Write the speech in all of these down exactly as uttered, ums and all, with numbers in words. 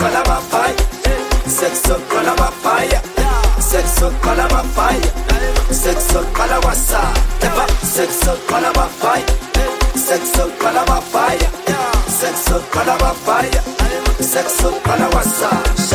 call my fire. Sexo call my fire. Sexo call my fire. Sexo call my sa. Sexo call my fire. Sexo call my fire. Sexo call my fire. Sexo call my sa.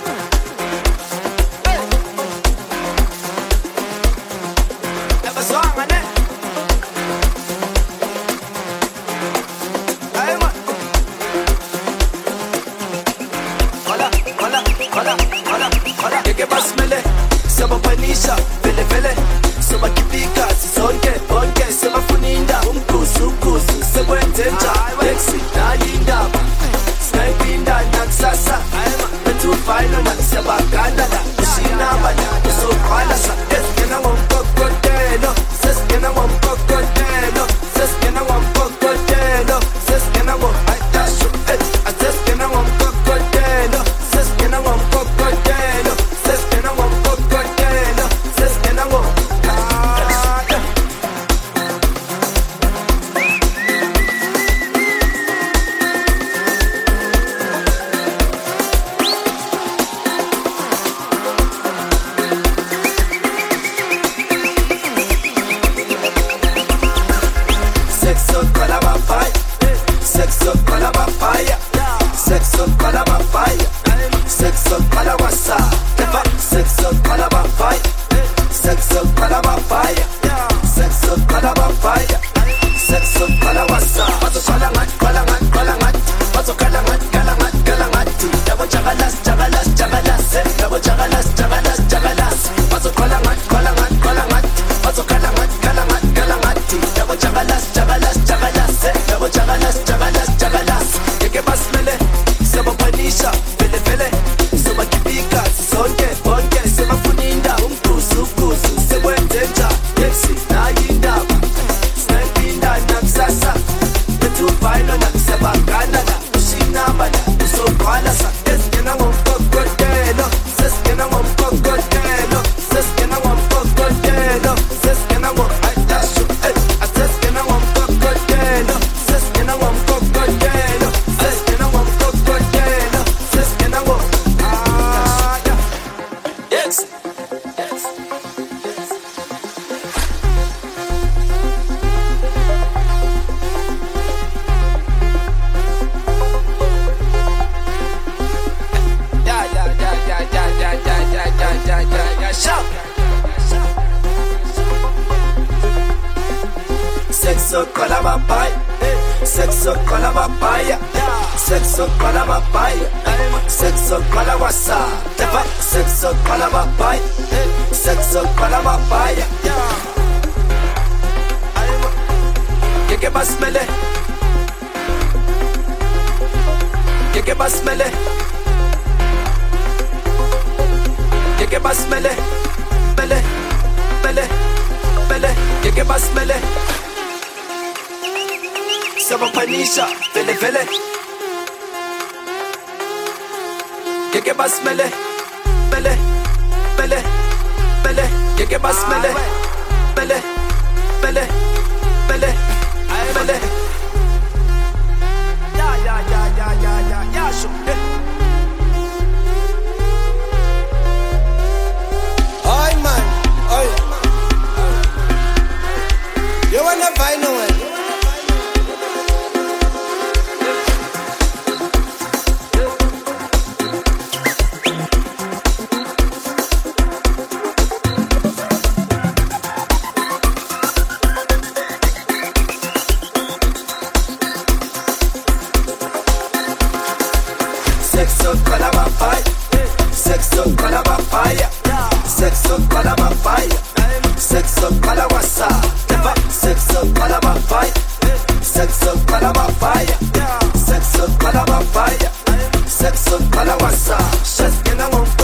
Sabapanisha, vele vele Sobakipika, sisonke, bonke Sebafuninda, umkusu, umkusu Sebwenzenja, lexi, nalindaba Snaipinda, naksasa Betufailo, naksabaganda Ushinabana, usokwalasa Seskena wamkokotelo Seskena wamkokotelo Seskena wamkokotelo Seskena wamkokotelo Seskena wamkokotelo Seskena wamkokotelo Seskena wamkokotelo Seskena wamkokotelo Sexo con la papaya, sexo con la papaya, sexo con la papaya, sexo con la WhatsApp, sexo con la papaya, sexo con la papaya, sexo con la papaya, sexo con la WhatsApp. Paso calangat, calangat, calangat, paso calangat, calangat, calangat. Dabo chagalas, chagalas, chagalas, dabo chagalas, chagalas, chagalas. Paso calangat, calangat, calangat, paso calangat, calangat, calangat. Dabo chagalas, chagalas, chagalas, dabo chagalas, chagalas, chagalas. Que que más mele, sabapanisha, vele vele, sobakipika, sonke, bonke, sebafuninda, umkusu, umkusu, sebwenzenja, lexi, nayindaba, snaipinda, naksasa, betufailo, naksabaganda, ushinabana, usokwalasa, seskena wamkokotelo, seskena wamkokotelo, seskena wamkokotelo, seskena wamkokotelo, seskena wamkokotelo, seskena wamkokotelo, seskena wamkokotelo, seskena wamkokotelo. Yes. Yes. Yeah, yeah, yeah, yeah, yeah, yeah, yeah, yeah, yeah, yeah, yeah, yeah, shout. Sexo con la papaya, sexo con la papaya, sexo con la papaya, sexo con la WhatsApp, sexo con la papaya, sexo con la papaya. Que que más mele, que que más mele, que que más mele, mele, mele, mele, que que más mele. Sabapanisha, vele vele Que que más mele, mele, mele, mele Que que más mele, mele, mele, mele, mele Ya, ya, ya, ya, ya, ya, ya, shukke Oi, man, oi. You wanna find no one? Sexo con la papaya, sexo con la papaya, sexo con la papaya, sexo con la WhatsApp, sexo con la papaya, sexo con la papaya, sexo con la papaya, sexo con la WhatsApp. Seskena wamko